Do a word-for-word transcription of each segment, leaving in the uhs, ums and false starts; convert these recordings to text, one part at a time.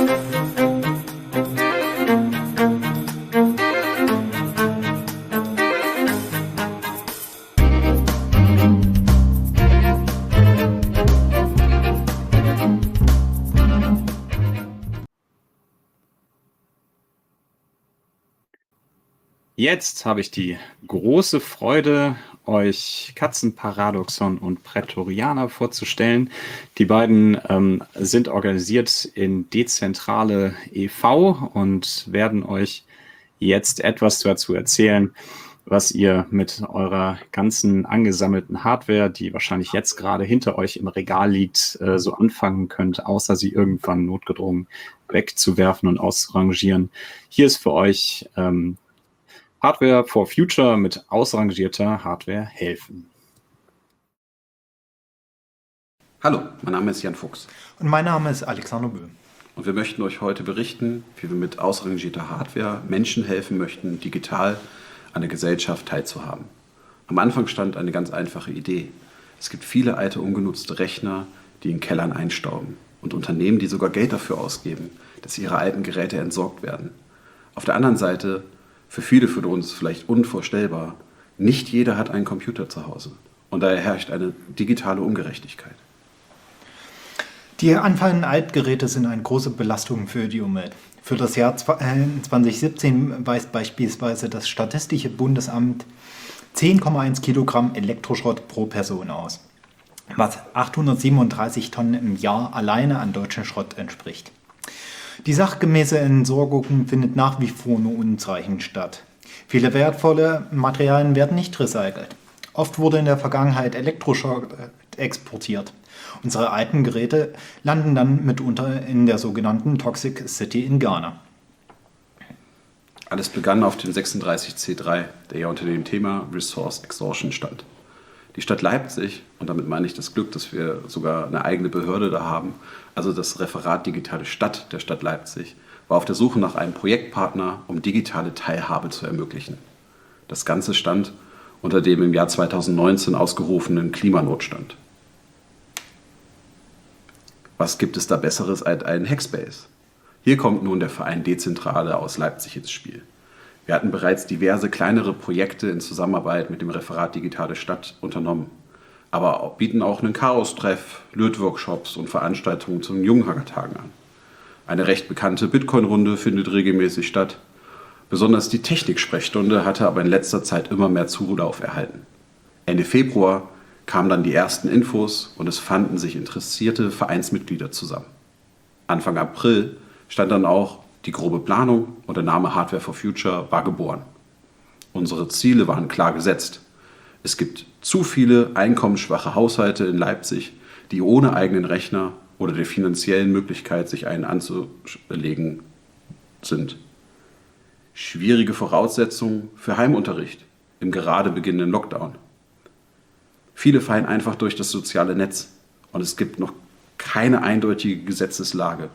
Jetzt habe ich die große Freude, euch Katzenparadoxon und Prätorianer vorzustellen. Die beiden ähm, sind organisiert in Dezentrale e V und werden euch jetzt etwas dazu erzählen, was ihr mit eurer ganzen angesammelten Hardware, die wahrscheinlich jetzt gerade hinter euch im Regal liegt, äh, so anfangen könnt, außer sie irgendwann notgedrungen wegzuwerfen und auszurangieren. Hier ist für euch ähm, Hardware for Future mit ausrangierter Hardware helfen. Hallo, mein Name ist Jan Fuchs. Und mein Name ist Alexander Böhm. Und wir möchten euch heute berichten, wie wir mit ausrangierter Hardware Menschen helfen möchten, digital an der Gesellschaft teilzuhaben. Am Anfang stand eine ganz einfache Idee. Es gibt viele alte, ungenutzte Rechner, die in Kellern einstauben. Und Unternehmen, die sogar Geld dafür ausgeben, dass ihre alten Geräte entsorgt werden. Auf der anderen Seite, für viele von uns vielleicht unvorstellbar, nicht jeder hat einen Computer zu Hause. Und daher herrscht eine digitale Ungerechtigkeit. Die anfallenden Altgeräte sind eine große Belastung für die Umwelt. Für das Jahr zwanzig siebzehn weist beispielsweise das Statistische Bundesamt zehn Komma eins Kilogramm Elektroschrott pro Person aus, was achthundertsiebenunddreißig Tonnen im Jahr alleine an deutschem Schrott entspricht. Die sachgemäße Entsorgung findet nach wie vor nur unzureichend statt. Viele wertvolle Materialien werden nicht recycelt. Oft wurde in der Vergangenheit Elektroschrott exportiert. Unsere alten Geräte landen dann mitunter in der sogenannten Toxic City in Ghana. Alles begann auf dem sechsunddreißig C drei, der ja unter dem Thema Resource Exhaustion stand. Die Stadt Leipzig, und damit meine ich das Glück, dass wir sogar eine eigene Behörde da haben, also das Referat Digitale Stadt der Stadt Leipzig, war auf der Suche nach einem Projektpartner, um digitale Teilhabe zu ermöglichen. Das Ganze stand unter dem im Jahr zweitausendneunzehn ausgerufenen Klimanotstand. Was gibt es da Besseres als einen Hackspace? Hier kommt nun der Verein Dezentrale aus Leipzig ins Spiel. Wir hatten bereits diverse kleinere Projekte in Zusammenarbeit mit dem Referat Digitale Stadt unternommen, aber bieten auch einen Chaos-Treff, Lötworkshops und Veranstaltungen zum Junghackertagen an. Eine recht bekannte Bitcoin-Runde findet regelmäßig statt. Besonders die Technik-Sprechstunde hatte aber in letzter Zeit immer mehr Zulauf erhalten. Ende Februar kamen dann die ersten Infos und es fanden sich interessierte Vereinsmitglieder zusammen. Anfang April stand dann auch die grobe Planung und der Name Hardware for Future war geboren. Unsere Ziele waren klar gesetzt. Es gibt zu viele einkommensschwache Haushalte in Leipzig, die ohne eigenen Rechner oder der finanziellen Möglichkeit, sich einen anzulegen, sind. Schwierige Voraussetzungen für Heimunterricht im gerade beginnenden Lockdown. Viele fallen einfach durch das soziale Netz und es gibt noch keine eindeutige Gesetzeslage.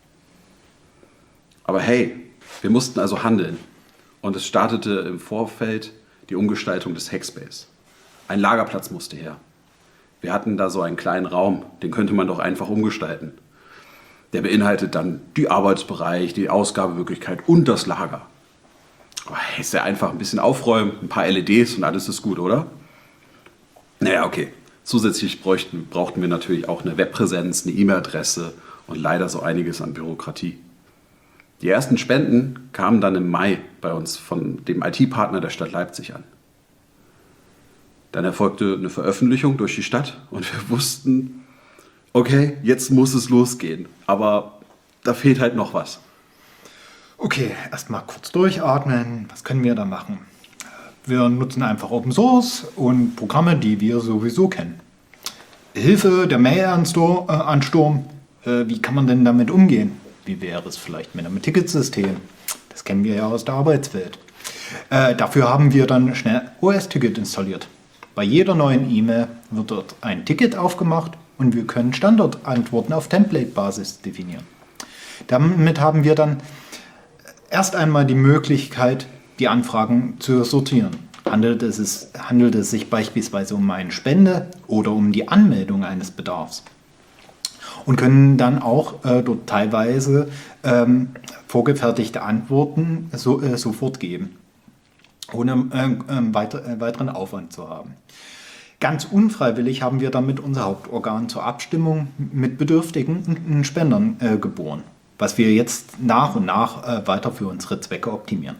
Aber hey, wir mussten also handeln und es startete im Vorfeld die Umgestaltung des Hackspace. Ein Lagerplatz musste her. Wir hatten da so einen kleinen Raum, den könnte man doch einfach umgestalten. Der beinhaltet dann die Arbeitsbereich, die Ausgabemöglichkeit und das Lager. Aber hey, ist ja einfach ein bisschen aufräumen, ein paar L E Ds und alles ist gut, oder? Naja, okay. Zusätzlich bräuchten, brauchten wir natürlich auch eine Webpräsenz, eine E-Mail-Adresse und leider so einiges an Bürokratie. Die ersten Spenden kamen dann im Mai bei uns von dem I T-Partner der Stadt Leipzig an. Dann erfolgte eine Veröffentlichung durch die Stadt und wir wussten, okay, jetzt muss es losgehen, aber da fehlt halt noch was. Okay, erstmal kurz durchatmen. Was können wir da machen? Wir nutzen einfach Open Source und Programme, die wir sowieso kennen. Hilfe, der Mail-Ansturm. Äh, wie kann man denn damit umgehen? Wie wäre es vielleicht mit einem Ticketsystem? Das kennen wir ja aus der Arbeitswelt. Äh, dafür haben wir dann schnell O S-Ticket installiert. Bei jeder neuen E-Mail wird dort ein Ticket aufgemacht und wir können Standardantworten auf Template-Basis definieren. Damit haben wir dann erst einmal die Möglichkeit, die Anfragen zu sortieren. Handelt es, handelt es sich beispielsweise um eine Spende oder um die Anmeldung eines Bedarfs? und können dann auch äh, dort teilweise ähm, vorgefertigte Antworten so, äh, sofort geben, ohne äh, äh, weiter, äh, weiteren Aufwand zu haben. Ganz unfreiwillig haben wir damit unser Hauptorgan zur Abstimmung mit Bedürftigen und Spendern äh, geboren, was wir jetzt nach und nach äh, weiter für unsere Zwecke optimieren.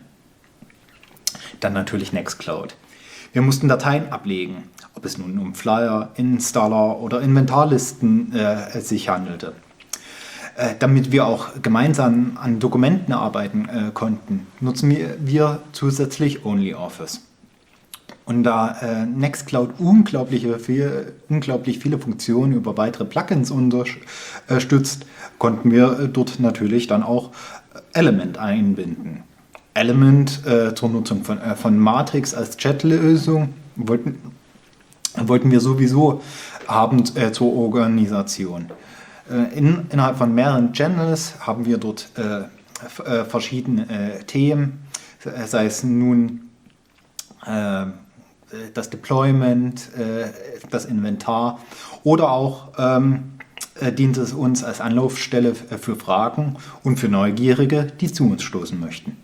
Dann natürlich Nextcloud. Wir mussten Dateien ablegen, ob es nun um Flyer, Installer oder Inventarlisten äh, sich handelte. Äh, damit wir auch gemeinsam an Dokumenten arbeiten äh, konnten, nutzen wir, wir zusätzlich OnlyOffice. Und da äh, Nextcloud unglaubliche viel, unglaublich viele Funktionen über weitere Plugins unterstützt, konnten wir äh, dort natürlich dann auch Element einbinden. Element äh, zur Nutzung von, äh, von Matrix als Chatlösung wollten, wollten wir sowieso haben äh, zur Organisation. Äh, in, innerhalb von mehreren Channels haben wir dort äh, f- äh, verschiedene äh, Themen, sei es nun äh, das Deployment, äh, das Inventar oder auch ähm, äh, dient es uns als Anlaufstelle für Fragen und für Neugierige, die zu uns stoßen möchten.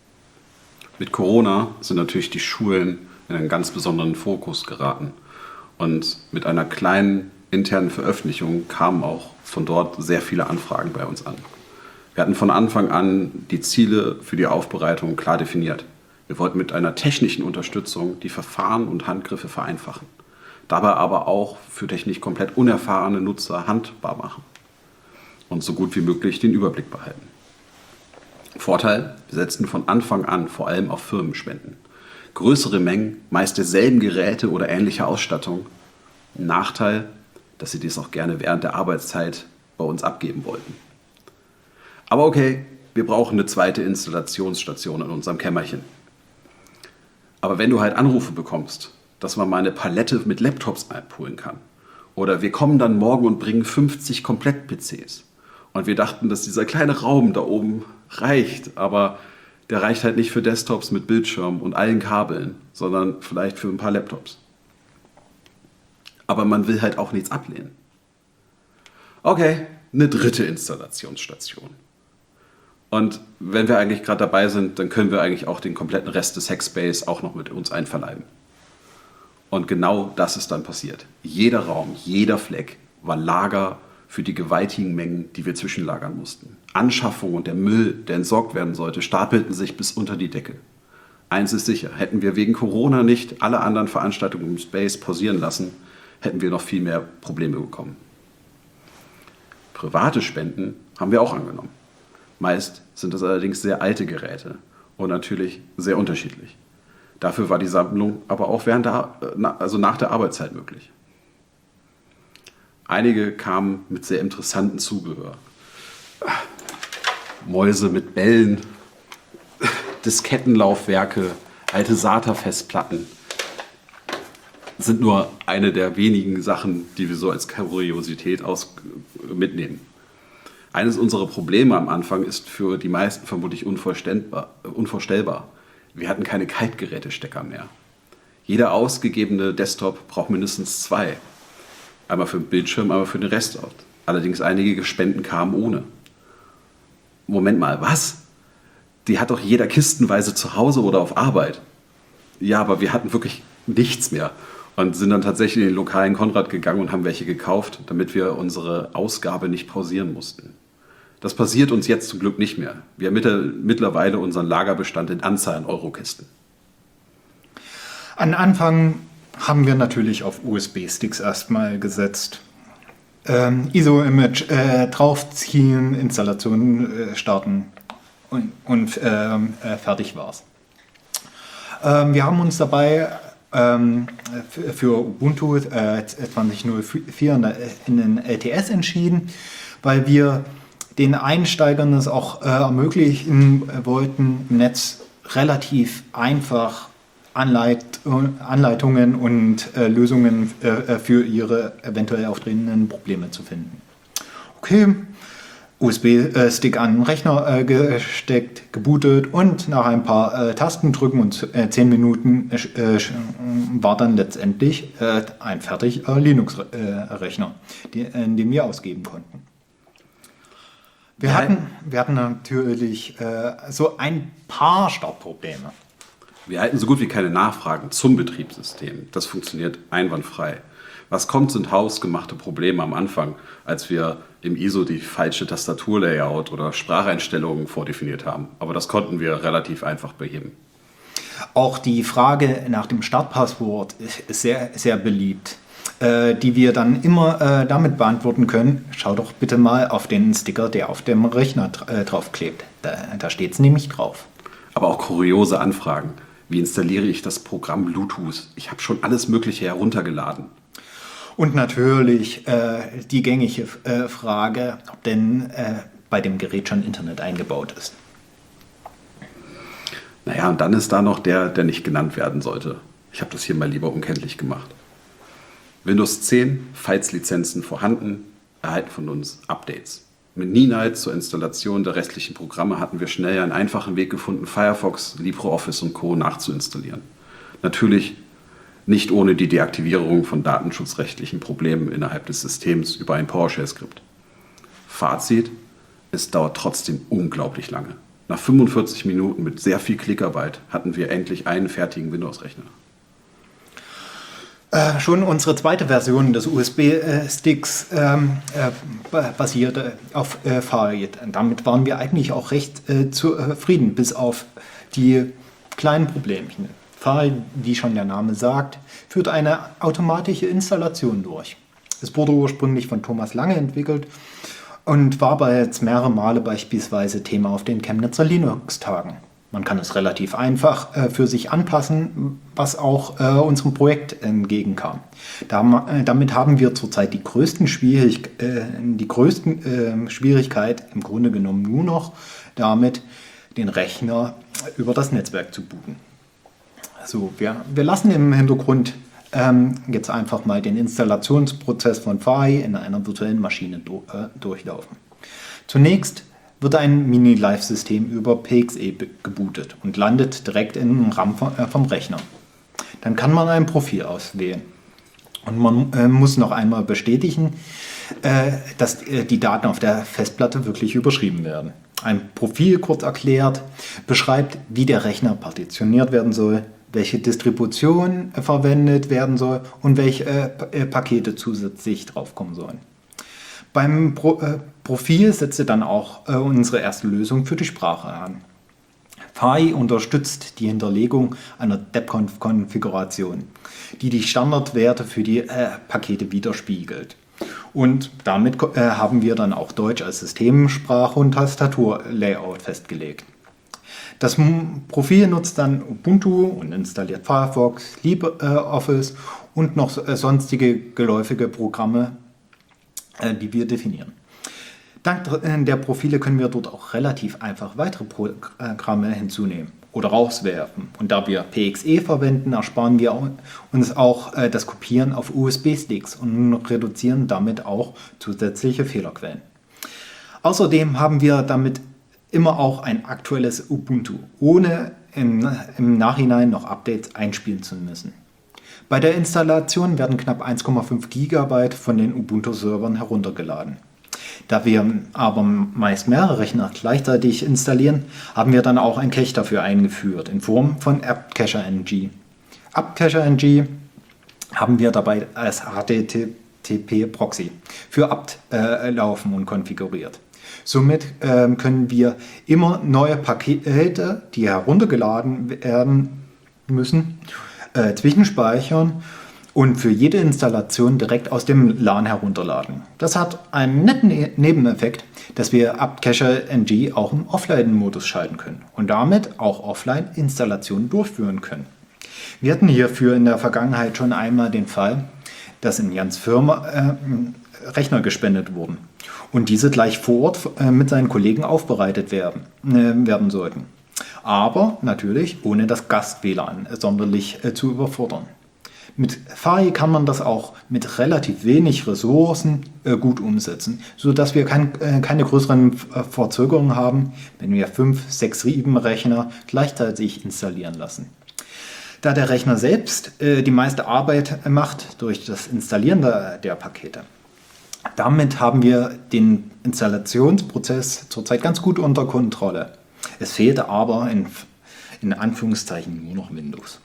Mit Corona sind natürlich die Schulen in einen ganz besonderen Fokus geraten. Und mit einer kleinen internen Veröffentlichung kamen auch von dort sehr viele Anfragen bei uns an. Wir hatten von Anfang an die Ziele für die Aufbereitung klar definiert. Wir wollten mit einer technischen Unterstützung die Verfahren und Handgriffe vereinfachen, dabei aber auch für technisch komplett unerfahrene Nutzer handbar machen und so gut wie möglich den Überblick behalten. Vorteil, wir setzten von Anfang an vor allem auf Firmenspenden. Größere Mengen, meist derselben Geräte oder ähnliche Ausstattung. Nachteil, dass sie dies auch gerne während der Arbeitszeit bei uns abgeben wollten. Aber okay, wir brauchen eine zweite Installationsstation in unserem Kämmerchen. Aber wenn du halt Anrufe bekommst, dass man mal eine Palette mit Laptops abholen kann, oder wir kommen dann morgen und bringen fünfzig Komplett-P Cs, und wir dachten, dass dieser kleine Raum da oben reicht, aber der reicht halt nicht für Desktops mit Bildschirm und allen Kabeln, sondern vielleicht für ein paar Laptops. Aber man will halt auch nichts ablehnen. Okay, eine dritte Installationsstation. Und wenn wir eigentlich gerade dabei sind, dann können wir eigentlich auch den kompletten Rest des Hackspace auch noch mit uns einverleiben. Und genau das ist dann passiert. Jeder Raum, jeder Fleck war Lager für die gewaltigen Mengen, die wir zwischenlagern mussten. Anschaffung und der Müll, der entsorgt werden sollte, stapelten sich bis unter die Decke. Eins ist sicher, hätten wir wegen Corona nicht alle anderen Veranstaltungen im Space pausieren lassen, hätten wir noch viel mehr Probleme bekommen. Private Spenden haben wir auch angenommen. Meist sind es allerdings sehr alte Geräte und natürlich sehr unterschiedlich. Dafür war die Sammlung aber auch während der, also nach der Arbeitszeit möglich. Einige kamen mit sehr interessanten Zubehör. Mäuse mit Bällen, Diskettenlaufwerke, alte SATA-Festplatten. Das sind nur eine der wenigen Sachen, die wir so als Kuriosität aus mitnehmen. Eines unserer Probleme am Anfang ist für die meisten vermutlich unvorstellbar. unvorstellbar. Wir hatten keine Kaltgerätestecker mehr. Jeder ausgegebene Desktop braucht mindestens zwei. Einmal für den Bildschirm, einmal für den Restort. Allerdings einige Spenden kamen ohne. Moment mal, was? Die hat doch jeder kistenweise zu Hause oder auf Arbeit. Ja, aber wir hatten wirklich nichts mehr. Und sind dann tatsächlich in den lokalen Konrad gegangen und haben welche gekauft, damit wir unsere Ausgabe nicht pausieren mussten. Das passiert uns jetzt zum Glück nicht mehr. Wir haben mittlerweile unseren Lagerbestand in Anzahl an Eurokisten. An Anfang haben wir natürlich auf U S B-Sticks erstmal gesetzt. Ähm, I S O-Image äh, draufziehen, Installation äh, starten und, und ähm, äh, fertig war's. Ähm, wir haben uns dabei ähm, für, für Ubuntu äh, zwanzig null vier in den L T S entschieden, weil wir den Einsteigern es auch äh, ermöglichen wollten, im Netz relativ einfach Anleit Anleitungen und äh, Lösungen äh, für ihre eventuell auftretenden Probleme zu finden. Okay, U S B-Stick an den Rechner äh, gesteckt, gebootet und nach ein paar äh, Tastendrücken und äh, zehn Minuten äh, war dann letztendlich äh, ein fertiger Linux-Rechner, äh, in dem wir ausgeben konnten. Wir hatten, wir hatten natürlich äh, so ein paar Startprobleme. Wir erhalten so gut wie keine Nachfragen zum Betriebssystem. Das funktioniert einwandfrei. Was kommt, sind hausgemachte Probleme am Anfang, als wir im I S O die falsche Tastaturlayout oder Spracheinstellungen vordefiniert haben. Aber das konnten wir relativ einfach beheben. Auch die Frage nach dem Startpasswort ist sehr, sehr beliebt, äh, die wir dann immer äh, damit beantworten können. Schau doch bitte mal auf den Sticker, der auf dem Rechner äh, draufklebt. Da, da steht es nämlich drauf. Aber auch kuriose Anfragen. Wie installiere ich das Programm Bluetooth? Ich habe schon alles Mögliche heruntergeladen. Und natürlich äh, die gängige äh, Frage, ob denn äh, bei dem Gerät schon Internet eingebaut ist. Naja, und dann ist da noch der, der nicht genannt werden sollte. Ich habe das hier mal lieber unkenntlich gemacht. Windows zehn, Files-Lizenzen vorhanden, erhalten von uns Updates. Mit Ninite zur Installation der restlichen Programme hatten wir schnell einen einfachen Weg gefunden, Firefox, LibreOffice und Co. nachzuinstallieren. Natürlich nicht ohne die Deaktivierung von datenschutzrechtlichen Problemen innerhalb des Systems über ein PowerShell-Skript. Fazit: Es dauert trotzdem unglaublich lange. Nach fünfundvierzig Minuten mit sehr viel Klickarbeit hatten wir endlich einen fertigen Windows-Rechner. Äh, schon unsere zweite Version des U S B-Sticks ähm, äh, basierte auf äh, Farid. Damit waren wir eigentlich auch recht äh, zufrieden, bis auf die kleinen Problemchen. Farid, wie schon der Name sagt, führt eine automatische Installation durch. Es wurde ursprünglich von Thomas Lange entwickelt und war bereits mehrere Male beispielsweise Thema auf den Chemnitzer Linux-Tagen. Man kann es relativ einfach äh, für sich anpassen, was auch äh, unserem Projekt entgegenkam. Da, äh, damit haben wir zurzeit die größten Schwierig äh, die größten äh, Schwierigkeit im Grunde genommen nur noch damit, den Rechner über das Netzwerk zu booten. So, wir, wir lassen im Hintergrund ähm, jetzt einfach mal den Installationsprozess von Fahi in einer virtuellen Maschine do, äh, durchlaufen. Zunächst wird ein Mini-Live-System über P X E gebootet und landet direkt im RAM vom, äh, vom Rechner. Dann kann man ein Profil auswählen und man äh, muss noch einmal bestätigen, äh, dass äh, die Daten auf der Festplatte wirklich überschrieben werden. Ein Profil, kurz erklärt, beschreibt, wie der Rechner partitioniert werden soll, welche Distribution äh, verwendet werden soll und welche äh, äh, Pakete zusätzlich draufkommen sollen. Beim Pro, äh, Profil setzte dann auch äh, unsere erste Lösung für die Sprache an. Fahi unterstützt die Hinterlegung einer debconf-Konfiguration, die die Standardwerte für die äh, Pakete widerspiegelt. Und damit äh, haben wir dann auch Deutsch als Systemsprache und Tastaturlayout festgelegt. Das Profil nutzt dann Ubuntu und installiert Firefox, LibreOffice und noch äh, sonstige geläufige Programme, die wir definieren. Dank der Profile können wir dort auch relativ einfach weitere Programme hinzunehmen oder rauswerfen. Und da wir P X E verwenden, ersparen wir uns auch das Kopieren auf U S B-Sticks und reduzieren damit auch zusätzliche Fehlerquellen. Außerdem haben wir damit immer auch ein aktuelles Ubuntu, ohne im, im Nachhinein noch Updates einspielen zu müssen. Bei der Installation werden knapp eins Komma fünf Gigabyte von den Ubuntu-Servern heruntergeladen. Da wir aber meist mehrere Rechner gleichzeitig installieren, haben wir dann auch ein Cache dafür eingeführt in Form von apt-cacher-ng. apt-cacher-ng haben wir dabei als H T T P-Proxy für apt äh, laufen und konfiguriert. Somit äh, können wir immer neue Pakete, die heruntergeladen werden müssen, Äh, zwischenspeichern und für jede Installation direkt aus dem LAN herunterladen. Das hat einen netten ne- Nebeneffekt, dass wir apt-cacher-ng auch im Offline-Modus schalten können und damit auch Offline-Installationen durchführen können. Wir hatten hierfür in der Vergangenheit schon einmal den Fall, dass in Jans Firma äh, Rechner gespendet wurden und diese gleich vor Ort äh, mit seinen Kollegen aufbereitet werden, äh, werden sollten. Aber natürlich ohne das Gast-W L A N sonderlich äh, zu überfordern. Mit Fahi kann man das auch mit relativ wenig Ressourcen äh, gut umsetzen, sodass wir kein, äh, keine größeren äh, Verzögerungen haben, wenn wir fünf, sechs Rechner gleichzeitig installieren lassen. Da der Rechner selbst äh, die meiste Arbeit macht durch das Installieren der, der Pakete, Damit haben wir den Installationsprozess zurzeit ganz gut unter Kontrolle. Es fehlte aber in, in Anführungszeichen nur noch Windows.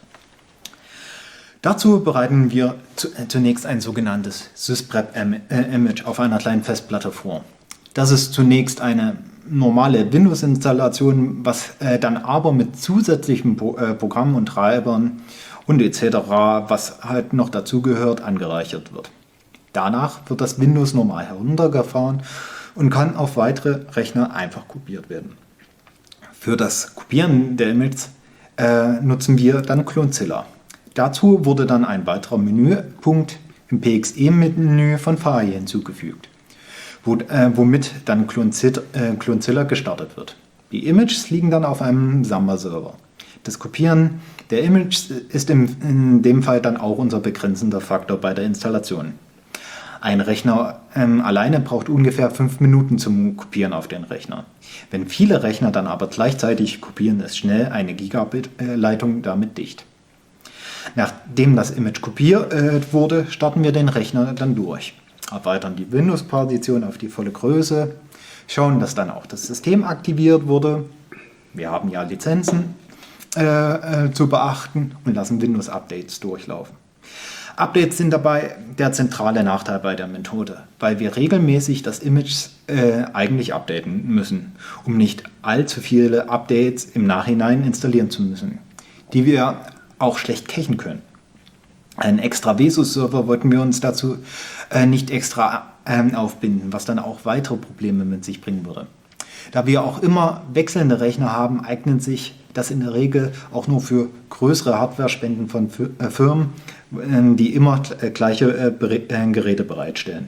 Dazu bereiten wir zu, äh, zunächst ein sogenanntes Sysprep-Image auf einer kleinen Festplatte vor. Das ist zunächst eine normale Windows-Installation, was äh, dann aber mit zusätzlichen Pro, äh, Programmen und Treibern und et cetera, was halt noch dazugehört, angereichert wird. Danach wird das Windows normal heruntergefahren und kann auf weitere Rechner einfach kopiert werden. Für das Kopieren der Images äh, nutzen wir dann Clonezilla. Dazu wurde dann ein weiterer Menüpunkt im P X E-Menü von Fahi hinzugefügt, wo, äh, womit dann Clonezilla, äh, Clonezilla gestartet wird. Die Images liegen dann auf einem Samba-Server. Das Kopieren der Images ist im, in dem Fall dann auch unser begrenzender Faktor bei der Installation. Ein Rechner ähm, alleine braucht ungefähr fünf Minuten zum Kopieren auf den Rechner. Wenn viele Rechner dann aber gleichzeitig kopieren, ist schnell eine Gigabit-Leitung damit dicht. Nachdem das Image kopiert äh, wurde, starten wir den Rechner dann durch. Erweitern die Windows-Partition auf die volle Größe, schauen, dass dann auch das System aktiviert wurde. Wir haben ja Lizenzen äh, äh, zu beachten und lassen Windows-Updates durchlaufen. Updates sind dabei der zentrale Nachteil bei der Methode, weil wir regelmäßig das Image äh, eigentlich updaten müssen, um nicht allzu viele Updates im Nachhinein installieren zu müssen, die wir auch schlecht cachen können. Einen extra Vesus-Server wollten wir uns dazu äh, nicht extra äh, aufbinden, was dann auch weitere Probleme mit sich bringen würde. Da wir auch immer wechselnde Rechner haben, eignet sich das in der Regel auch nur für größere Hardware-Spenden von äh, Firmen, äh, die immer äh, gleiche äh, Geräte bereitstellen.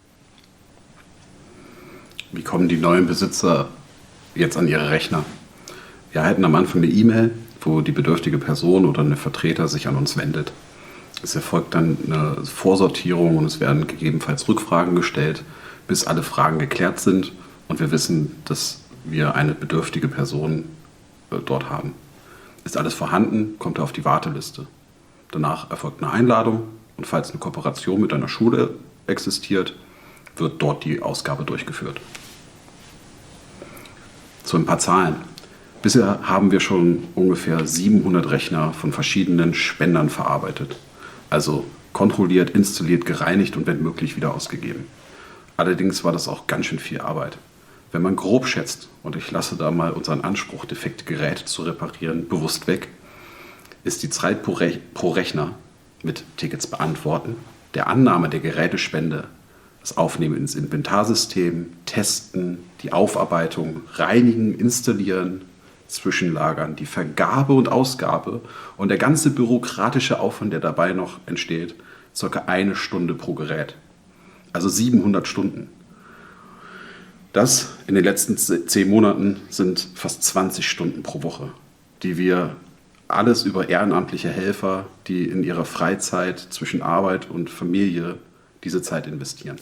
Wie kommen die neuen Besitzer jetzt an ihre Rechner? Wir erhalten am Anfang eine E-Mail, wo die bedürftige Person oder eine Vertreter sich an uns wendet. Es erfolgt dann eine Vorsortierung und es werden gegebenenfalls Rückfragen gestellt, bis alle Fragen geklärt sind und wir wissen, dass wir eine bedürftige Person äh, dort haben. Ist alles vorhanden, kommt er auf die Warteliste. Danach erfolgt eine Einladung und falls eine Kooperation mit einer Schule existiert, wird dort die Ausgabe durchgeführt. So ein paar Zahlen. Bisher haben wir schon ungefähr siebenhundert Rechner von verschiedenen Spendern verarbeitet. Also kontrolliert, installiert, gereinigt und wenn möglich wieder ausgegeben. Allerdings war das auch ganz schön viel Arbeit. Wenn man grob schätzt, und ich lasse da mal unseren Anspruch, defekte Geräte zu reparieren, bewusst weg, ist die Zeit pro, Re- pro Rechner mit Tickets beantworten, der Annahme der Gerätespende, das Aufnehmen ins Inventarsystem, Testen, die Aufarbeitung, Reinigen, Installieren, Zwischenlagern, die Vergabe und Ausgabe und der ganze bürokratische Aufwand, der dabei noch entsteht, circa eine Stunde pro Gerät. Also siebenhundert Stunden. Das in den letzten zehn Monaten sind fast zwanzig Stunden pro Woche, die wir alles über ehrenamtliche Helfer, die in ihrer Freizeit zwischen Arbeit und Familie diese Zeit investieren.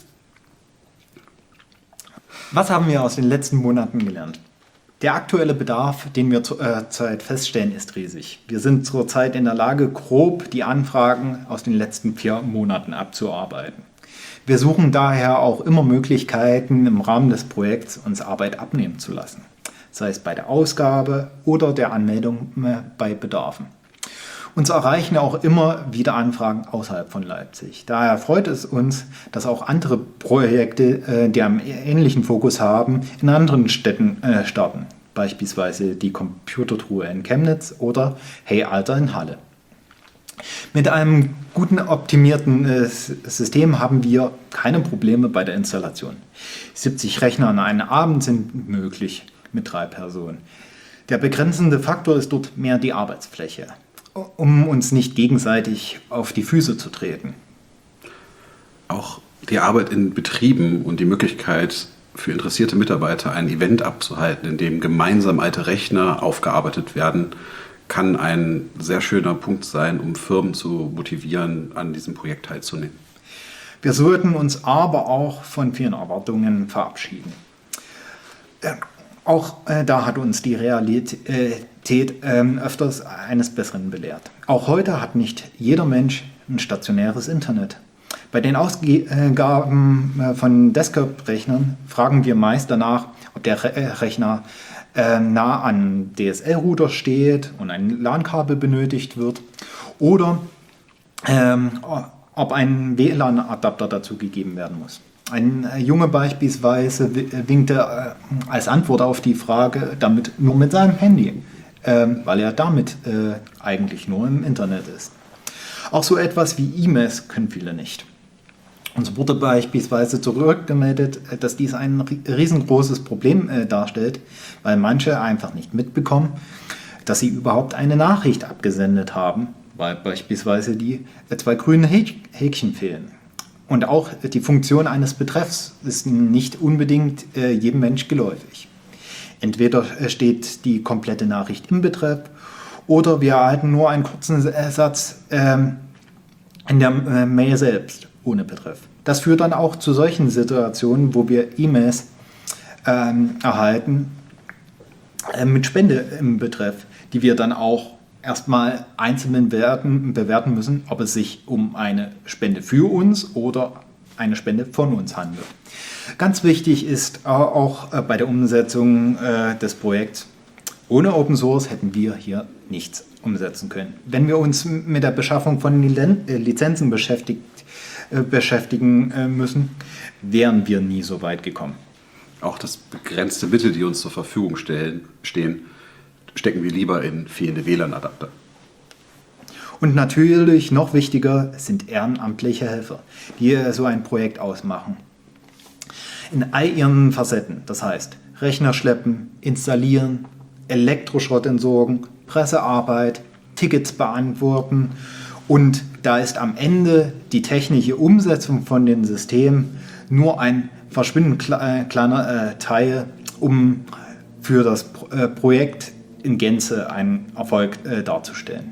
Was haben wir aus den letzten Monaten gelernt? Der aktuelle Bedarf, den wir zurzeit feststellen, ist riesig. Wir sind zurzeit in der Lage, grob die Anfragen aus den letzten vier Monaten abzuarbeiten. Wir suchen daher auch immer Möglichkeiten, im Rahmen des Projekts uns Arbeit abnehmen zu lassen, sei es bei der Ausgabe oder der Anmeldung bei Bedarfen. Uns erreichen auch immer wieder Anfragen außerhalb von Leipzig. Daher freut es uns, dass auch andere Projekte, die einen ähnlichen Fokus haben, in anderen Städten starten. Beispielsweise die Computertruhe in Chemnitz oder Hey Alter in Halle. Mit einem guten optimierten System haben wir keine Probleme bei der Installation. siebzig Rechner an einem Abend sind möglich mit drei Personen. Der begrenzende Faktor ist dort mehr die Arbeitsfläche, um uns nicht gegenseitig auf die Füße zu treten. Auch die Arbeit in Betrieben und die Möglichkeit für interessierte Mitarbeiter ein Event abzuhalten, in dem gemeinsam alte Rechner aufgearbeitet werden, kann ein sehr schöner Punkt sein, um Firmen zu motivieren, an diesem Projekt teilzunehmen. Wir sollten uns aber auch von vielen Erwartungen verabschieden. Äh, auch äh, da hat uns die Realität äh, öfters eines Besseren belehrt. Auch heute hat nicht jeder Mensch ein stationäres Internet. Bei den Ausgaben von Desktop-Rechnern fragen wir meist danach, ob der Re Rechner äh, nah an D S L-Router steht und ein LAN-Kabel benötigt wird oder ähm, ob ein W L A N-Adapter dazu gegeben werden muss. Ein äh, Junge beispielsweise winkte äh, als Antwort auf die Frage damit nur mit seinem Handy, äh, weil er damit äh, eigentlich nur im Internet ist. Auch so etwas wie E-Mails können viele nicht. Uns wurde beispielsweise zurückgemeldet, dass dies ein riesengroßes Problem äh, darstellt, weil manche einfach nicht mitbekommen, dass sie überhaupt eine Nachricht abgesendet haben, weil beispielsweise die äh, zwei grünen Häkchen fehlen. Und auch die Funktion eines Betreffs ist nicht unbedingt äh, jedem Mensch geläufig. Entweder steht die komplette Nachricht im Betreff oder wir erhalten nur einen kurzen Satz ähm, in der äh, Mail selbst ohne Betreff. Das führt dann auch zu solchen Situationen, wo wir E-Mails ähm, erhalten äh, mit Spende im Betreff, die wir dann auch erstmal einzeln bewerten, bewerten müssen, ob es sich um eine Spende für uns oder eine Spende von uns handelt. Ganz wichtig ist auch bei der Umsetzung des Projekts, ohne Open Source hätten wir hier nichts umsetzen können. Wenn wir uns mit der Beschaffung von Lizenzen beschäftigt, beschäftigen müssen, wären wir nie so weit gekommen. Auch das begrenzte Mittel, die uns zur Verfügung stellen, stehen, stecken wir lieber in fehlende W L A N-Adapter. Und natürlich noch wichtiger sind ehrenamtliche Helfer, die so ein Projekt ausmachen. In all ihren Facetten, das heißt Rechner schleppen, installieren, Elektroschrott entsorgen, Pressearbeit, Tickets beantworten und da ist am Ende die technische Umsetzung von den Systemen nur ein verschwindend kleiner Teil, um für das Projekt in Gänze einen Erfolg äh, darzustellen.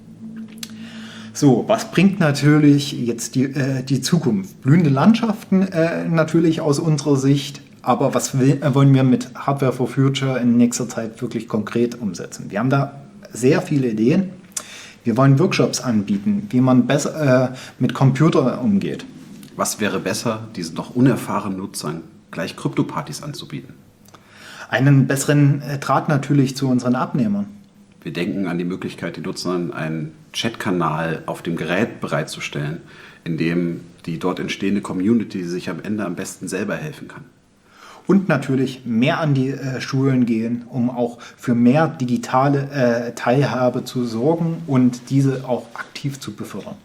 So, was bringt natürlich jetzt die, äh, die Zukunft? Blühende Landschaften äh, natürlich aus unserer Sicht, aber was will, äh, wollen wir mit Hardware for Future in nächster Zeit wirklich konkret umsetzen? Wir haben da sehr viele Ideen. Wir wollen Workshops anbieten, wie man besser äh, mit Computern umgeht. Was wäre besser, diesen noch unerfahrenen Nutzern gleich Krypto-Partys anzubieten? Einen besseren Draht natürlich zu unseren Abnehmern. Wir denken an die Möglichkeit, den Nutzern einen Chatkanal auf dem Gerät bereitzustellen, in dem die dort entstehende Community sich am Ende am besten selber helfen kann. Und natürlich mehr an die äh, Schulen gehen, um auch für mehr digitale äh, Teilhabe zu sorgen und diese auch aktiv zu befördern.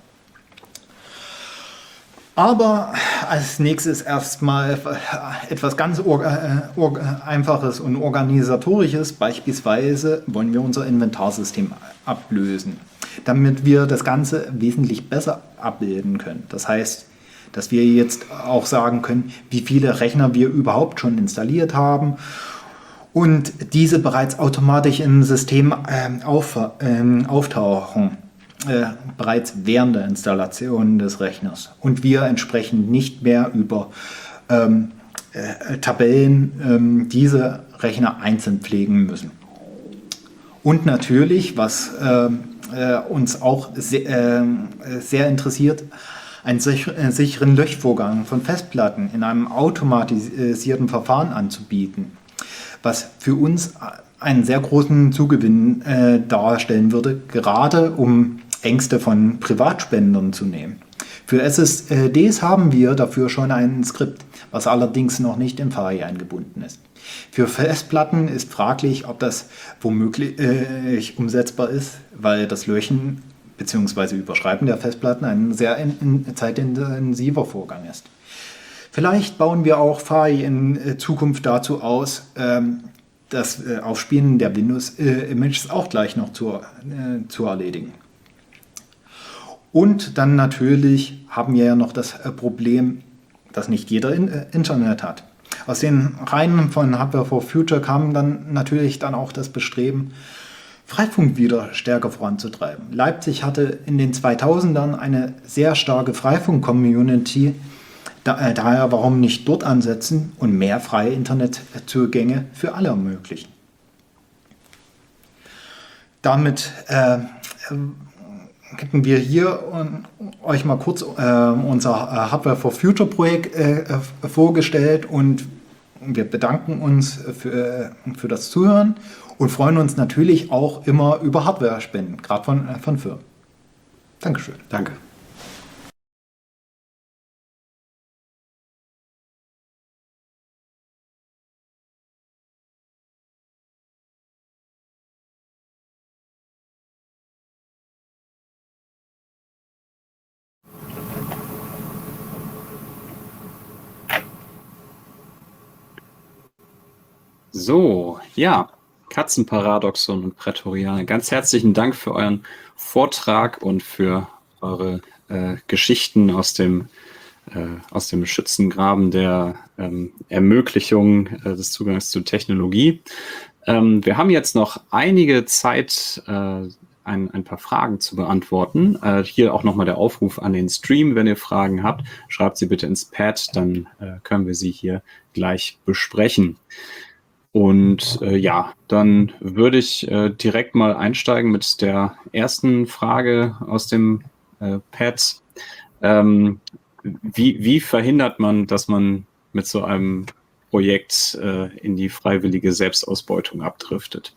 Aber als nächstes erstmal etwas ganz Orga, äh, Orga, Einfaches und Organisatorisches. Beispielsweise wollen wir unser Inventarsystem ablösen, damit wir das Ganze wesentlich besser abbilden können. Das heißt, dass wir jetzt auch sagen können, wie viele Rechner wir überhaupt schon installiert haben und diese bereits automatisch im System äh, auf, äh, auftauchen. Äh, bereits während der Installation des Rechners und wir entsprechend nicht mehr über ähm, äh, Tabellen ähm, diese Rechner einzeln pflegen müssen. Und natürlich, was äh, äh, uns auch sehr, äh, sehr interessiert, einen sicher, äh, sicheren Löschvorgang von Festplatten in einem automatisierten Verfahren anzubieten, was für uns einen sehr großen Zugewinn äh, darstellen würde, gerade um Ängste von Privatspendern zu nehmen. Für S S Ds haben wir dafür schon ein Skript, was allerdings noch nicht in F A I eingebunden ist. Für Festplatten ist fraglich, ob das womöglich äh, umsetzbar ist, weil das Löschen bzw. Überschreiben der Festplatten ein sehr in, in, zeitintensiver Vorgang ist. Vielleicht bauen wir auch F A I in Zukunft dazu aus, ähm, das äh, Aufspielen der Windows-Images äh, auch gleich noch zu, äh, zu erledigen. Und dann natürlich haben wir ja noch das Problem, dass nicht jeder Internet hat. Aus den Reihen von Hardware for Future kam dann natürlich dann auch das Bestreben, Freifunk wieder stärker voranzutreiben. Leipzig hatte in den zweitausendern eine sehr starke Freifunk-Community. Da, daher warum nicht dort ansetzen und mehr freie Internetzugänge für alle ermöglichen. Damit äh, hätten wir hier um, euch mal kurz äh, unser äh, Hardware for Future Projekt äh, vorgestellt und wir bedanken uns für, für das Zuhören und freuen uns natürlich auch immer über Hardware-Spenden, gerade von, äh, von Firmen. Dankeschön. Danke. So, ja, Katzenparadoxon und Prätorianer, ganz herzlichen Dank für euren Vortrag und für eure äh, Geschichten aus dem, äh, aus dem Schützengraben der ähm, Ermöglichung äh, des Zugangs zu Technologie. Ähm, wir haben jetzt noch einige Zeit, äh, ein, ein paar Fragen zu beantworten. Äh, hier auch nochmal der Aufruf an den Stream. Wenn ihr Fragen habt, schreibt sie bitte ins Pad, dann äh, können wir sie hier gleich besprechen. Und äh, ja, dann würde ich äh, direkt mal einsteigen mit der ersten Frage aus dem äh, Pad. Ähm, wie, wie verhindert man, dass man mit so einem Projekt äh, in die freiwillige Selbstausbeutung abdriftet?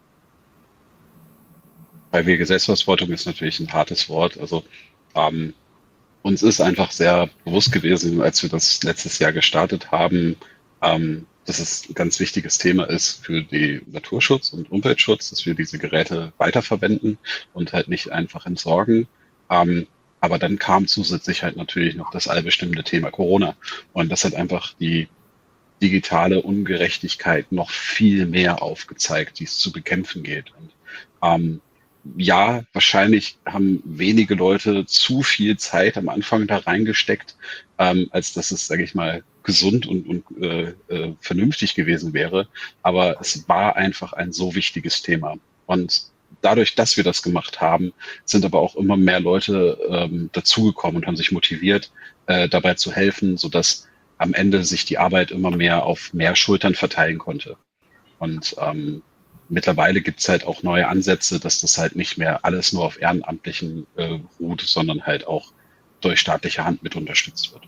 Freiwillige Selbstausbeutung ist natürlich ein hartes Wort. Also ähm, uns ist einfach sehr bewusst gewesen, als wir das letztes Jahr gestartet haben, ähm, dass es ein ganz wichtiges Thema ist für die Naturschutz und Umweltschutz, dass wir diese Geräte weiterverwenden und halt nicht einfach entsorgen. Ähm, aber dann kam zusätzlich halt natürlich noch das allbestimmende Thema Corona. Und das hat einfach die digitale Ungerechtigkeit noch viel mehr aufgezeigt, die es zu bekämpfen geht. Und ähm, ja, wahrscheinlich haben wenige Leute zu viel Zeit am Anfang da reingesteckt, ähm, als dass es, sage ich mal, gesund und, und äh, äh, vernünftig gewesen wäre. Aber es war einfach ein so wichtiges Thema. Und dadurch, dass wir das gemacht haben, sind aber auch immer mehr Leute ähm, dazugekommen und haben sich motiviert, äh, dabei zu helfen, sodass am Ende sich die Arbeit immer mehr auf mehr Schultern verteilen konnte. Und ähm, mittlerweile gibt es halt auch neue Ansätze, dass das halt nicht mehr alles nur auf Ehrenamtlichen äh, ruht, sondern halt auch durch staatliche Hand mit unterstützt wird.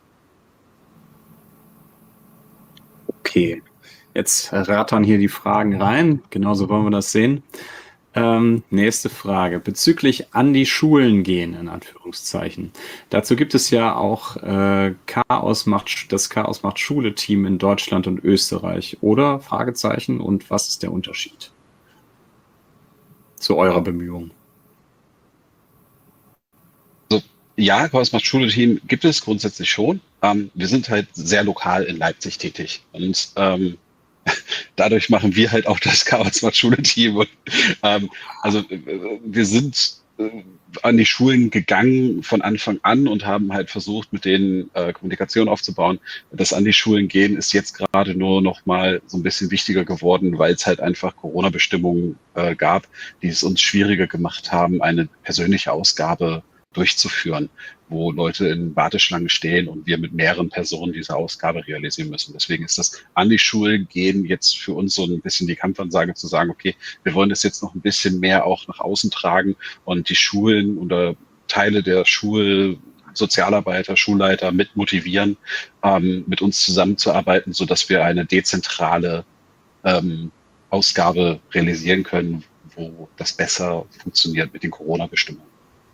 Okay, jetzt rattern hier die Fragen rein. Genauso wollen wir das sehen. Ähm, nächste Frage. Bezüglich an die Schulen gehen, in Anführungszeichen. Dazu gibt es ja auch äh, Chaos macht, das Chaos macht Schule-Team in Deutschland und Österreich, oder? Fragezeichen. Und was ist der Unterschied zu eurer Bemühung? Also, ja, Chaos macht Schule-Team gibt es grundsätzlich schon. Ähm, wir sind halt sehr lokal in Leipzig tätig. Und ähm, dadurch machen wir halt auch das Chaos macht Schule-Team. Und, ähm, also äh, wir sind äh, an die Schulen gegangen von Anfang an und haben halt versucht, mit denen äh, Kommunikation aufzubauen. Das an die Schulen gehen ist jetzt gerade nur noch mal so ein bisschen wichtiger geworden, weil es halt einfach Corona-Bestimmungen äh, gab, die es uns schwieriger gemacht haben, eine persönliche Ausgabe durchzuführen, wo Leute in Warteschlangen stehen und wir mit mehreren Personen diese Ausgabe realisieren müssen. Deswegen ist das an die Schulen gehen jetzt für uns so ein bisschen die Kampfansage zu sagen, okay, wir wollen das jetzt noch ein bisschen mehr auch nach außen tragen und die Schulen oder Teile der Schulsozialarbeiter, Schulleiter mit motivieren, ähm, mit uns zusammenzuarbeiten, sodass wir eine dezentrale ähm, Ausgabe realisieren können, wo das besser funktioniert mit den Corona-Bestimmungen.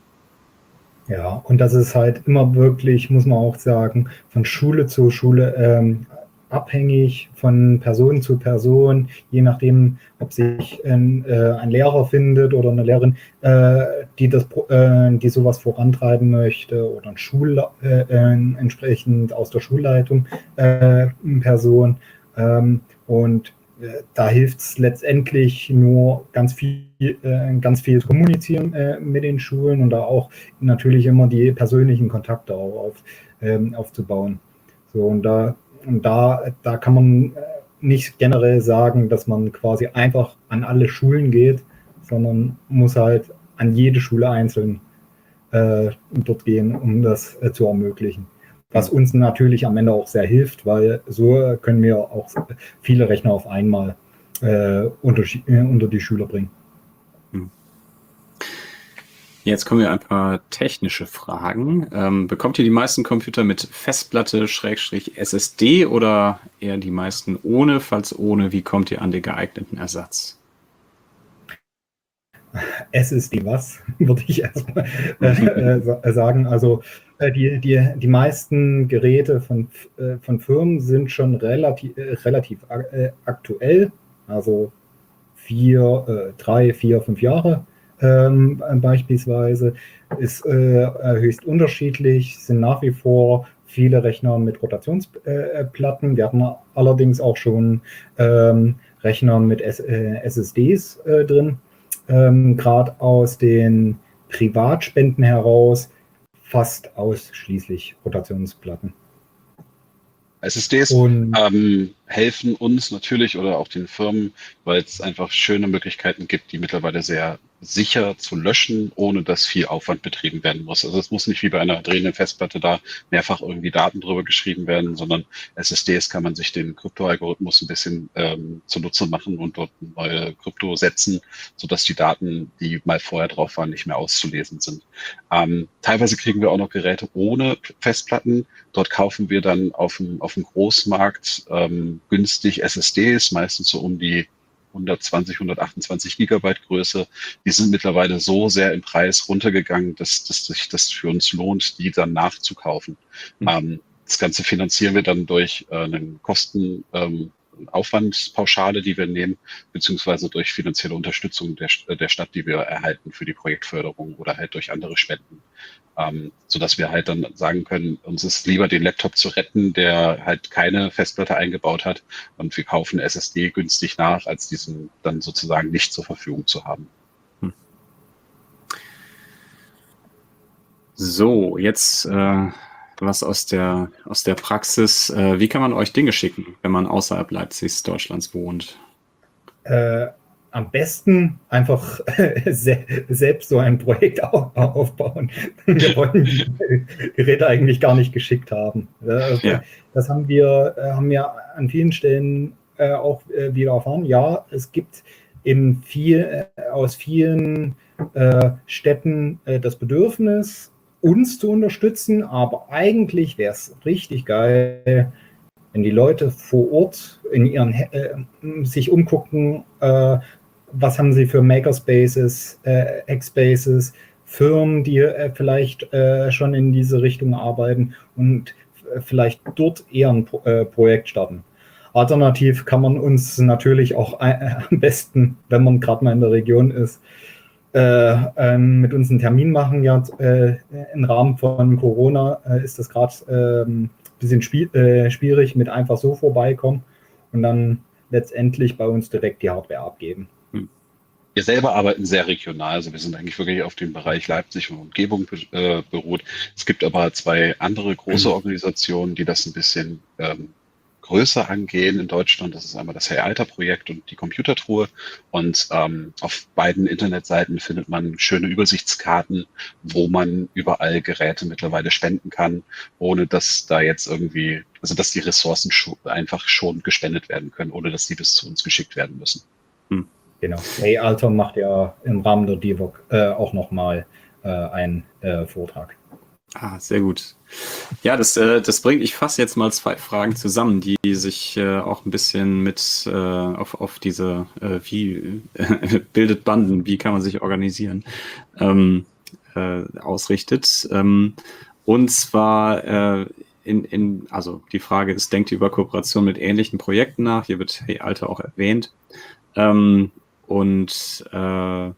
Ja, und das ist halt immer wirklich, muss man auch sagen, von Schule zu Schule ähm, abhängig, von Person zu Person, je nachdem, ob sich ein, äh, ein Lehrer findet oder eine Lehrerin, äh, die, das, äh, die sowas vorantreiben möchte, oder ein Schul äh, äh, entsprechend aus der Schulleitung äh, Person. Ähm, und da hilft es letztendlich nur ganz viel, äh, ganz viel zu kommunizieren äh, mit den Schulen und da auch natürlich immer die persönlichen Kontakte auf, ähm, aufzubauen. So, und da, und da, da kann man nicht generell sagen, dass man quasi einfach an alle Schulen geht, sondern muss halt an jede Schule einzeln äh, dort gehen, um das äh, zu ermöglichen. Was uns natürlich am Ende auch sehr hilft, weil so können wir auch viele Rechner auf einmal äh, unter, äh, unter die Schüler bringen. Jetzt kommen wir ein paar technische Fragen. Ähm, bekommt ihr die meisten Computer mit Festplatte, Schrägstrich S S D oder eher die meisten ohne? Falls ohne, wie kommt ihr an den geeigneten Ersatz? S S D was, würde ich erstmal äh, äh, sagen. Also äh, die, die, die meisten Geräte von, äh, von Firmen sind schon relativ, äh, relativ äh, aktuell, also vier, äh, drei, vier, fünf Jahre ähm, beispielsweise. Ist äh, höchst unterschiedlich, sind nach wie vor viele Rechner mit Rotationsplatten. Wir hatten allerdings auch schon ähm, Rechner mit S äh, S S Ds äh, drin. Ähm, gerade aus den Privatspenden heraus fast ausschließlich Rotationsplatten. S S Ds Und ähm, helfen uns natürlich oder auch den Firmen, weil es einfach schöne Möglichkeiten gibt, die mittlerweile sehr sicher zu löschen, ohne dass viel Aufwand betrieben werden muss. Also es muss nicht wie bei einer drehenden Festplatte da mehrfach irgendwie Daten drüber geschrieben werden, sondern S S Ds kann man sich den Kryptoalgorithmus ein bisschen ähm, zunutze machen und dort neue Krypto setzen, sodass die Daten, die mal vorher drauf waren, nicht mehr auszulesen sind. Ähm, teilweise kriegen wir auch noch Geräte ohne Festplatten. Dort kaufen wir dann auf dem, auf dem Großmarkt ähm, günstig S S Ds, meistens so um die hundertzwanzig, hundertachtundzwanzig Gigabyte Größe. Die sind mittlerweile so sehr im Preis runtergegangen, dass, dass sich das für uns lohnt, die dann nachzukaufen. Mhm. Ähm, das Ganze finanzieren wir dann durch äh, einen Kosten, ähm, Aufwandspauschale, die wir nehmen, beziehungsweise durch finanzielle Unterstützung der, der Stadt, die wir erhalten für die Projektförderung oder halt durch andere Spenden. Ähm, sodass wir halt dann sagen können, uns ist lieber den Laptop zu retten, der halt keine Festplatte eingebaut hat und wir kaufen S S D günstig nach, als diesen dann sozusagen nicht zur Verfügung zu haben. Hm. So, jetzt äh, was aus der, aus der Praxis. Äh, wie kann man euch Dinge schicken, wenn man außerhalb Leipzigs, Deutschlands wohnt? Äh, am besten einfach se selbst so ein Projekt auf aufbauen. Wir wollten die Geräte eigentlich gar nicht geschickt haben. Das, ja. das haben wir, haben wir an vielen Stellen äh, auch äh, wieder erfahren. Ja, es gibt in viel, äh, aus vielen äh, Städten äh, das Bedürfnis, uns zu unterstützen, aber eigentlich wäre es richtig geil, wenn die Leute vor Ort in ihren äh, sich umgucken, äh, was haben sie für Makerspaces, äh, Hackspaces, Firmen, die äh, vielleicht äh, schon in diese Richtung arbeiten und äh, vielleicht dort eher ein Pro äh, Projekt starten. Alternativ kann man uns natürlich auch äh, am besten, wenn man gerade mal in der Region ist, äh, äh, mit uns einen Termin machen. Ja, äh, im Rahmen von Corona äh, ist das gerade ein bisschen spiel äh, schwierig mit einfach so vorbeikommen und dann letztendlich bei uns direkt die Hardware abgeben. Wir selber arbeiten sehr regional, also wir sind eigentlich wirklich auf dem Bereich Leipzig und Umgebung äh, beruht. Es gibt aber zwei andere große Organisationen, die das ein bisschen ähm, größer angehen in Deutschland. Das ist einmal das Hey Alter Projekt und die Computertruhe. Und ähm, auf beiden Internetseiten findet man schöne Übersichtskarten, wo man überall Geräte mittlerweile spenden kann, ohne dass da jetzt irgendwie, also dass die Ressourcen schon, einfach schon gespendet werden können, ohne dass die bis zu uns geschickt werden müssen. Hm. Genau. Hey Alter macht ja im Rahmen der D V O C äh, auch nochmal äh, einen äh, Vortrag. Ah, sehr gut. Ja, das, äh, das bringt, ich fasse jetzt mal zwei Fragen zusammen, die sich äh, auch ein bisschen mit äh, auf, auf diese, äh, wie äh, bildet Banden, wie kann man sich organisieren, ähm, äh, ausrichtet. Ähm, und zwar äh, in, in, also die Frage ist, denkt ihr über Kooperation mit ähnlichen Projekten nach? Hier wird Hey Alter auch erwähnt. Ähm, und äh,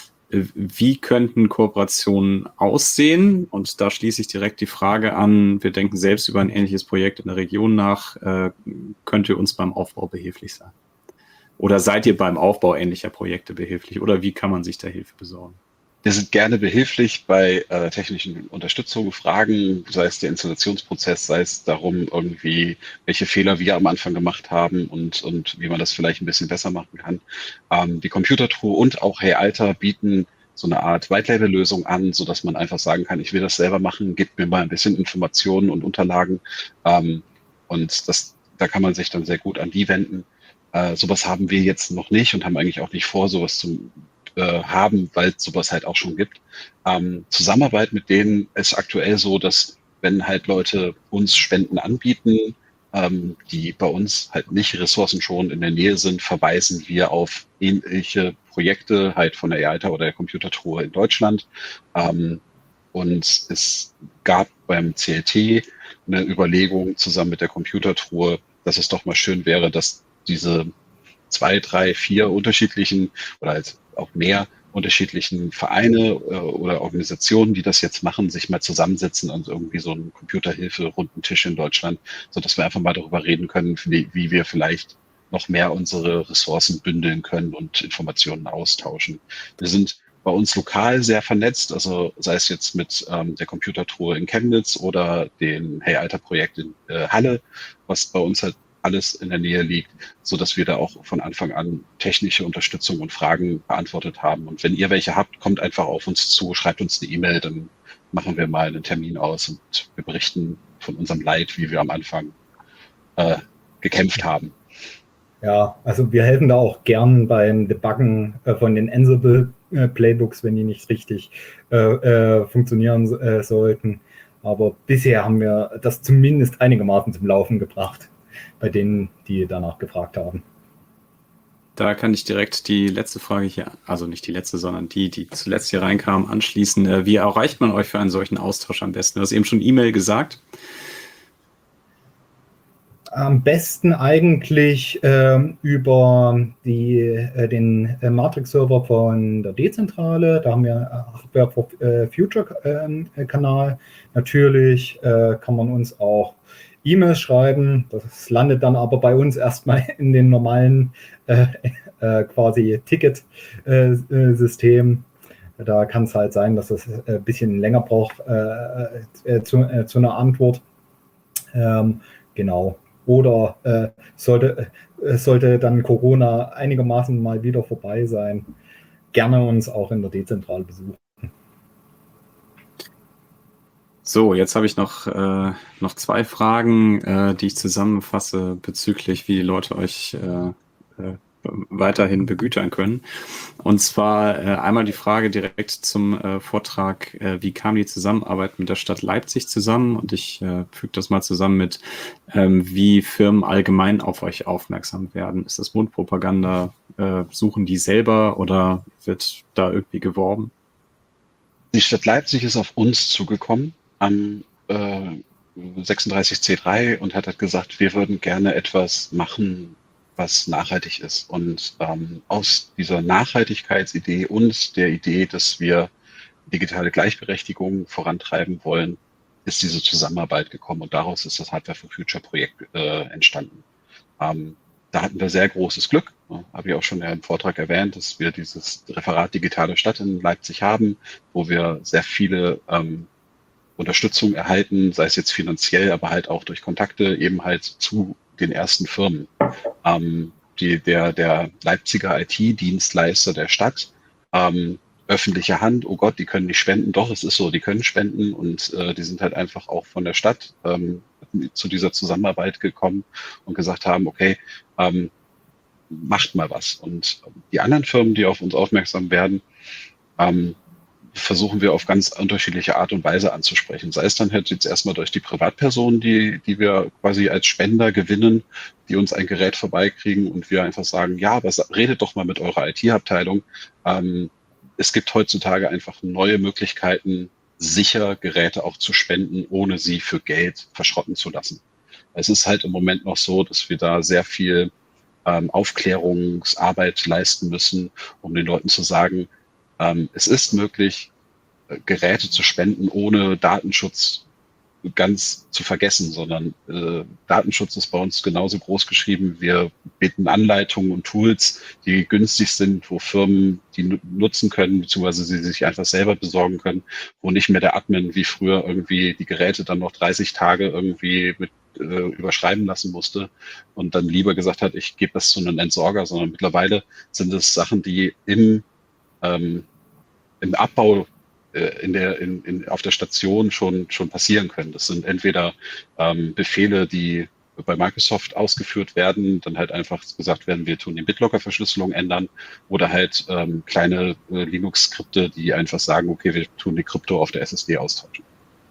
wie könnten Kooperationen aussehen? Und da schließe ich direkt die Frage an, wir denken selbst über ein ähnliches Projekt in der Region nach, äh, könnt ihr uns beim Aufbau behilflich sein? Oder seid ihr beim Aufbau ähnlicher Projekte behilflich? Oder wie kann man sich da Hilfe besorgen? Wir sind gerne behilflich bei äh, technischen Unterstützungen, Fragen, sei es der Installationsprozess, sei es darum, irgendwie, welche Fehler wir am Anfang gemacht haben und, und wie man das vielleicht ein bisschen besser machen kann. Ähm, die Computertruhe und auch Hey Alter bieten so eine Art White-Label-Lösung an, sodass man einfach sagen kann, ich will das selber machen, gib mir mal ein bisschen Informationen und Unterlagen. Ähm, und das, da kann man sich dann sehr gut an die wenden. Äh, sowas haben wir jetzt noch nicht und haben eigentlich auch nicht vor, sowas zu äh, haben, weil es sowas halt auch schon gibt. Ähm, Zusammenarbeit mit denen ist aktuell so, dass wenn halt Leute uns Spenden anbieten, ähm, die bei uns halt nicht ressourcenschonend in der Nähe sind, verweisen wir auf ähnliche Projekte halt von der EALTA oder der Computertruhe in Deutschland. Ähm, und es gab beim C L T eine Überlegung zusammen mit der Computertruhe, dass es doch mal schön wäre, dass diese zwei, drei, vier unterschiedlichen oder halt auch mehr unterschiedlichen Vereine äh, oder Organisationen, die das jetzt machen, sich mal zusammensetzen und irgendwie so einen Computerhilfe-runden Tisch in Deutschland, sodass wir einfach mal darüber reden können, wie, wie wir vielleicht noch mehr unsere Ressourcen bündeln können und Informationen austauschen. Wir sind bei uns lokal sehr vernetzt, also sei es jetzt mit ähm, der Computertruhe in Chemnitz oder den Hey Alter Projekt in äh, Halle, was bei uns halt alles in der Nähe liegt, so dass wir da auch von Anfang an technische Unterstützung und Fragen beantwortet haben. Und wenn ihr welche habt, kommt einfach auf uns zu, schreibt uns eine E-Mail, dann machen wir mal einen Termin aus und wir berichten von unserem Leid, wie wir am Anfang äh, gekämpft haben. Ja, also wir helfen da auch gern beim Debuggen äh, von den Ansible-Playbooks, wenn die nicht richtig äh, äh, funktionieren äh, sollten. Aber bisher haben wir das zumindest einigermaßen zum Laufen gebracht, bei denen, die danach gefragt haben. Da kann ich direkt die letzte Frage hier, also nicht die letzte, sondern die, die zuletzt hier reinkam, anschließen. Wie erreicht man euch für einen solchen Austausch am besten? Du hast eben schon E-Mail gesagt. Am besten eigentlich ähm, über die, äh, den äh, Matrix-Server von der Dezentrale. Da haben wir einen Hardware for äh, Future-Kanal. Ähm, Natürlich äh, kann man uns auch E-Mails schreiben. Das landet dann aber bei uns erstmal in den normalen äh, äh, quasi Ticket-System. Äh, da kann es halt sein, dass es ein bisschen länger braucht äh, äh, zu, äh, zu einer Antwort. Ähm, genau. Oder äh, sollte, äh, sollte dann Corona einigermaßen mal wieder vorbei sein, gerne uns auch in der Dezentrale besuchen. So, jetzt habe ich noch, äh, noch zwei Fragen, äh, die ich zusammenfasse bezüglich, wie die Leute euch äh, äh, weiterhin begütern können. Und zwar äh, einmal die Frage direkt zum äh, Vortrag, äh, wie kam die Zusammenarbeit mit der Stadt Leipzig zusammen? Und ich äh, füge das mal zusammen mit, ähm, wie Firmen allgemein auf euch aufmerksam werden. Ist das Mundpropaganda? Äh, suchen die selber oder wird da irgendwie geworben? Die Stadt Leipzig ist auf uns zugekommen am äh, sechsunddreißig C drei und hat halt gesagt, wir würden gerne etwas machen, was nachhaltig ist. Und ähm, aus dieser Nachhaltigkeitsidee und der Idee, dass wir digitale Gleichberechtigung vorantreiben wollen, ist diese Zusammenarbeit gekommen und daraus ist das Hardware for Future Projekt äh, entstanden. Ähm, da hatten wir sehr großes Glück, ne? Habe ich auch schon im Vortrag erwähnt, dass wir dieses Referat Digitale Stadt in Leipzig haben, wo wir sehr viele ähm, Unterstützung erhalten, sei es jetzt finanziell, aber halt auch durch Kontakte eben halt zu den ersten Firmen. Ähm, die, der, der Leipziger I T-Dienstleister der Stadt, ähm, öffentliche Hand, oh Gott, die können nicht spenden. Doch, es ist so, die können spenden und äh, die sind halt einfach auch von der Stadt ähm, zu dieser Zusammenarbeit gekommen und gesagt haben, okay, ähm, macht mal was. Und die anderen Firmen, die auf uns aufmerksam werden, ähm, versuchen wir auf ganz unterschiedliche Art und Weise anzusprechen. Sei es dann halt jetzt erstmal durch die Privatpersonen, die, die wir quasi als Spender gewinnen, die uns ein Gerät vorbeikriegen und wir einfach sagen, ja, aber redet doch mal mit eurer I T-Abteilung. Ähm, es gibt heutzutage einfach neue Möglichkeiten, sicher Geräte auch zu spenden, ohne sie für Geld verschrotten zu lassen. Es ist halt im Moment noch so, dass wir da sehr viel ähm, Aufklärungsarbeit leisten müssen, um den Leuten zu sagen, ähm, es ist möglich, äh, Geräte zu spenden, ohne Datenschutz ganz zu vergessen, sondern äh, Datenschutz ist bei uns genauso groß geschrieben. Wir bieten Anleitungen und Tools, die günstig sind, wo Firmen die nutzen können, beziehungsweise sie sich einfach selber besorgen können, wo nicht mehr der Admin wie früher irgendwie die Geräte dann noch dreißig Tage irgendwie mit äh, überschreiben lassen musste und dann lieber gesagt hat, ich gebe das zu einem Entsorger, sondern mittlerweile sind es Sachen, die im ähm, im Abbau äh, in der, in, in, auf der Station schon, schon passieren können. Das sind entweder ähm, Befehle, die bei Microsoft ausgeführt werden, dann halt einfach gesagt werden, wir tun die BitLocker-Verschlüsselung ändern oder halt ähm, kleine äh, Linux-Skripte, die einfach sagen, okay, wir tun die Krypto auf der S S D austauschen.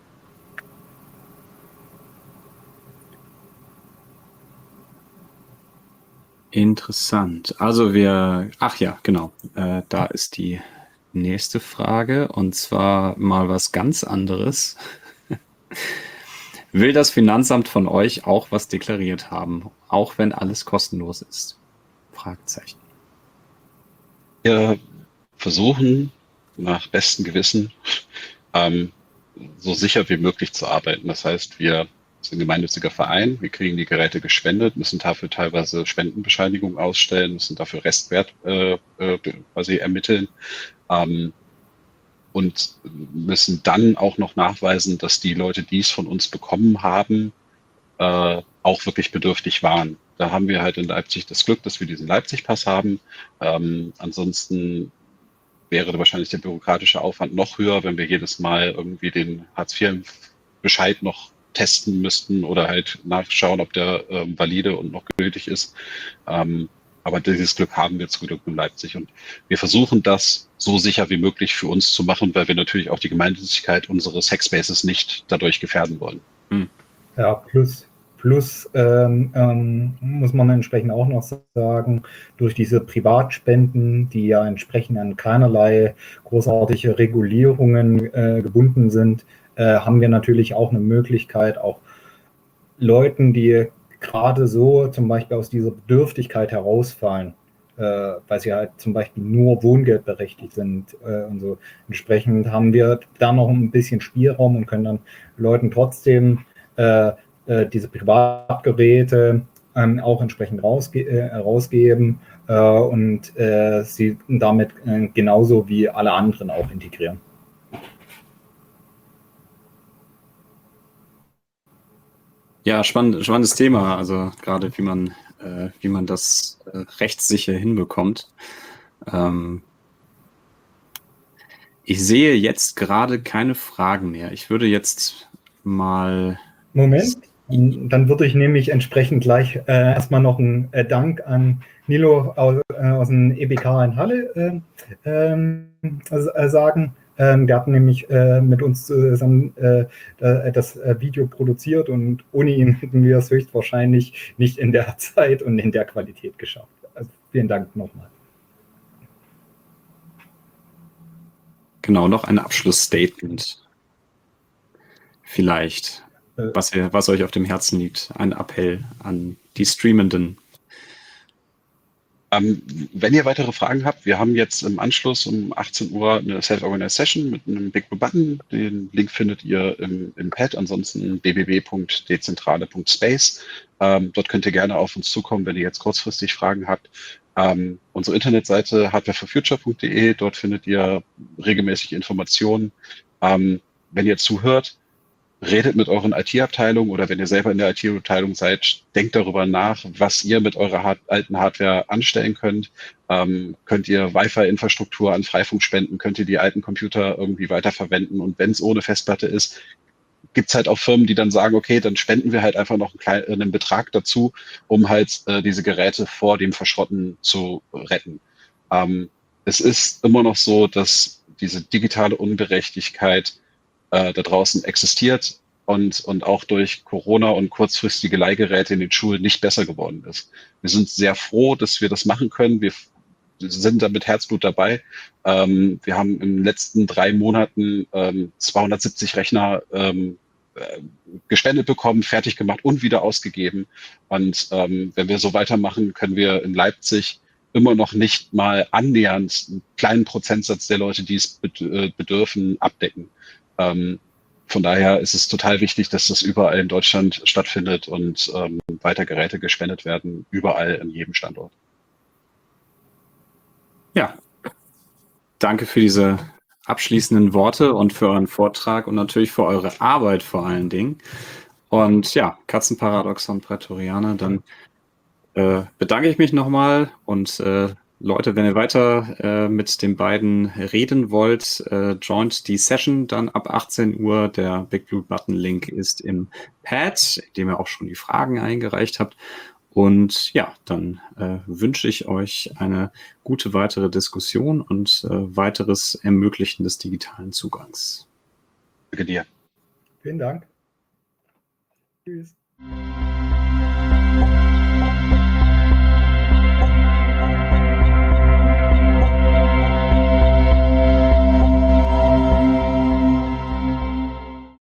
Interessant. Also wir, ach ja, genau, äh, da ist die nächste Frage und zwar mal was ganz anderes. Will das Finanzamt von euch auch was deklariert haben, auch wenn alles kostenlos ist? Fragezeichen. Wir versuchen nach bestem Gewissen ähm, so sicher wie möglich zu arbeiten. Das heißt, wir sind ein gemeinnütziger Verein, wir kriegen die Geräte gespendet, müssen dafür teilweise Spendenbescheinigungen ausstellen, müssen dafür Restwert äh, äh, quasi ermitteln ähm, und müssen dann auch noch nachweisen, dass die Leute, die es von uns bekommen haben, äh, auch wirklich bedürftig waren. Da haben wir halt in Leipzig das Glück, dass wir diesen Leipzig-Pass haben. Ähm, ansonsten wäre wahrscheinlich der bürokratische Aufwand noch höher, wenn wir jedes Mal irgendwie den Hartz vier Bescheid noch testen müssten oder halt nachschauen, ob der ähm, valide und noch gültig ist. Ähm, aber dieses Glück haben wir zum Glück in Leipzig und wir versuchen das so sicher wie möglich für uns zu machen, weil wir natürlich auch die Gemeinnützigkeit unseres Hackspaces nicht dadurch gefährden wollen. Hm. Ja, plus, plus ähm, ähm, muss man entsprechend auch noch sagen, durch diese Privatspenden, die ja entsprechend an keinerlei großartige Regulierungen äh, gebunden sind, äh, haben wir natürlich auch eine Möglichkeit, auch Leuten, die gerade so zum Beispiel aus dieser Bedürftigkeit herausfallen, äh, weil sie halt zum Beispiel nur wohngeldberechtigt sind äh, und so. Entsprechend haben wir da noch ein bisschen Spielraum und können dann Leuten trotzdem äh, äh, diese Privatgeräte ähm, auch entsprechend rausge äh, rausgeben äh, und äh, sie damit äh, genauso wie alle anderen auch integrieren. Ja, spannend, spannendes Thema. Also gerade wie man, äh, wie man das äh, rechtssicher hinbekommt. Ähm, ich sehe jetzt gerade keine Fragen mehr. Ich würde jetzt mal. Moment, dann würde ich nämlich entsprechend gleich äh, erstmal noch einen äh, Dank an Nilo aus, äh, aus dem E B K in Halle äh, äh, sagen. Ähm, der hat nämlich äh, mit uns zusammen äh, das äh, Video produziert und ohne ihn hätten wir es höchstwahrscheinlich nicht in der Zeit und in der Qualität geschafft. Also vielen Dank nochmal. Genau, noch ein Abschlussstatement. Vielleicht, äh, was, ihr, was euch auf dem Herzen liegt. Ein Appell an die Streamenden. Ähm, wenn ihr weitere Fragen habt, wir haben jetzt im Anschluss um achtzehn Uhr eine Self-Organized Session mit einem Big Blue Button. Den Link findet ihr im, im Pad, ansonsten w w w punkt dezentrale punkt space. Ähm, dort könnt ihr gerne auf uns zukommen, wenn ihr jetzt kurzfristig Fragen habt. Ähm, unsere Internetseite hardware for future punkt de, dort findet ihr regelmäßig Informationen. Ähm, wenn ihr zuhört, redet mit euren I T-Abteilungen oder wenn ihr selber in der I T-Abteilung seid, denkt darüber nach, was ihr mit eurer hart, alten Hardware anstellen könnt. Ähm, könnt ihr Wi-Fi-Infrastruktur an Freifunk spenden? Könnt ihr die alten Computer irgendwie weiterverwenden? Und wenn es ohne Festplatte ist, gibt's halt auch Firmen, die dann sagen, okay, dann spenden wir halt einfach noch einen, kleinen, einen Betrag dazu, um halt äh, diese Geräte vor dem Verschrotten zu retten. Ähm, es ist immer noch so, dass diese digitale Ungerechtigkeit äh, da draußen existiert und, und auch durch Corona und kurzfristige Leihgeräte in den Schulen nicht besser geworden ist. Wir sind sehr froh, dass wir das machen können. Wir sind da mit Herzblut dabei. Ähm, wir haben in den letzten drei Monaten ähm, zweihundertsiebzig Rechner ähm, äh, gespendet bekommen, fertig gemacht und wieder ausgegeben. Und ähm, wenn wir so weitermachen, können wir in Leipzig immer noch nicht mal annähernd einen kleinen Prozentsatz der Leute, die es bedürfen, abdecken. Ähm, von daher ist es total wichtig, dass das überall in Deutschland stattfindet und ähm, weiter Geräte gespendet werden, überall an jedem Standort. Ja, danke für diese abschließenden Worte und für euren Vortrag und natürlich für eure Arbeit vor allen Dingen. Und ja, Katzenparadoxon Prätorianer, dann äh, bedanke ich mich nochmal und äh, Leute, wenn ihr weiter äh, mit den beiden reden wollt, äh, joint die Session dann ab achtzehn Uhr. Der Big Blue Button Link ist im Pad, in dem ihr auch schon die Fragen eingereicht habt. Und ja, dann äh, wünsche ich euch eine gute weitere Diskussion und äh, weiteres Ermöglichen des digitalen Zugangs. Danke dir. Vielen Dank. Tschüss.